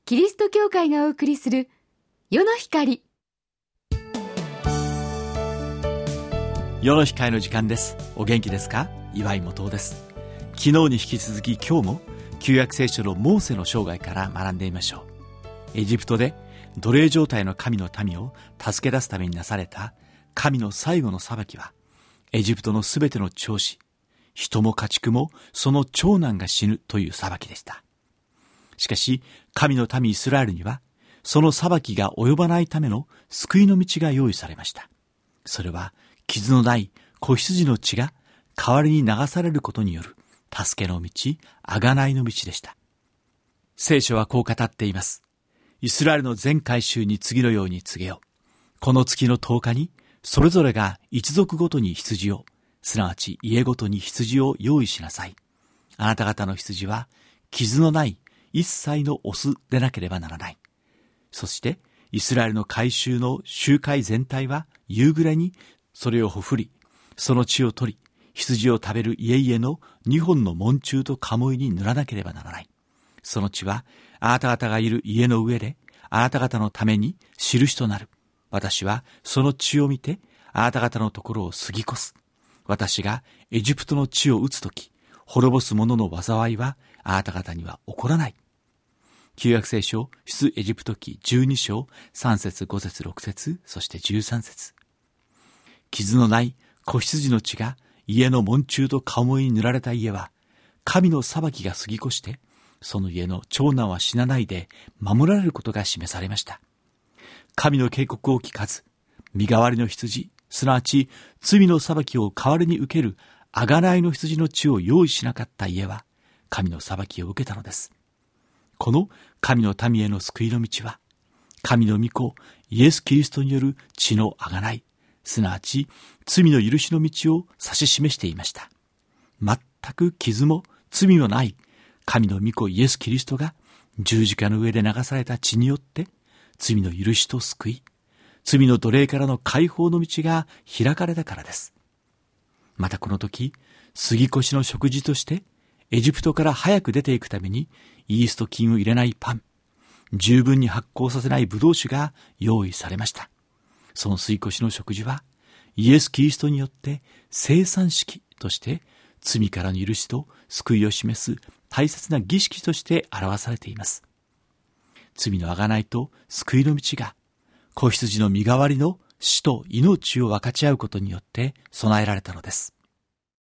キリスト教会がお送りする世の光。 世の光の時間です。お元気ですか？岩井元です。昨日に引き続き今日も旧約聖書のモーセの生涯から学んでみましょう。エジプトで奴隷状態の神の民を助け出すためになされた神の最後の裁きは、エジプトのすべての長子、人も家畜もその長男が死ぬという裁きでした。しかし神の民イスラエルにはその裁きが及ばないための救いの道が用意されました。それは傷のない子羊の血が代わりに流されることによる助けの道、贖いの道でした。聖書はこう語っています。イスラエルの全改宗に次のように告げよ。この月の10日にそれぞれが一族ごとに羊を、すなわち家ごとに羊を用意しなさい。あなた方の羊は傷のない一切のオスでなければならない。そしてイスラエルの改宗の集会全体は夕暮れにそれをほふり、その血を取り、羊を食べる家々の2本の門柱と鴨居に塗らなければならない。その血はあなた方がいる家の上であなた方のために印となる。私はその血を見てあなた方のところを過ぎ越す。私がエジプトの地を打つとき、滅ぼす者の災いはあなた方には起こらない。旧約聖書出エジプト記12章3節5節6節そして13節。傷のない子羊の血が家の門柱と鴨居に塗られた家は、神の裁きが過ぎ越して、その家の長男は死なないで守られることが示されました。神の警告を聞かず、身代わりの羊、すなわち罪の裁きを代わりに受ける贖いの羊の血を用意しなかった家は、神の裁きを受けたのです。この神の民への救いの道は、神の御子イエス・キリストによる血の贖い、すなわち罪の許しの道を指し示していました。全く傷も罪もない神の御子イエス・キリストが十字架の上で流された血によって罪の許しと救い、罪の奴隷からの解放の道が開かれたからです。またこの時、杉越の食事としてエジプトから早く出ていくためにイースト菌を入れないパン、十分に発酵させないブドウ酒が用意されました。その杉越の食事はイエス・キリストによって生産式として罪からの許しと救いを示す大切な儀式として表されています。罪の贖いと救いの道が子羊の身代わりの死と命を分かち合うことによって備えられたのです。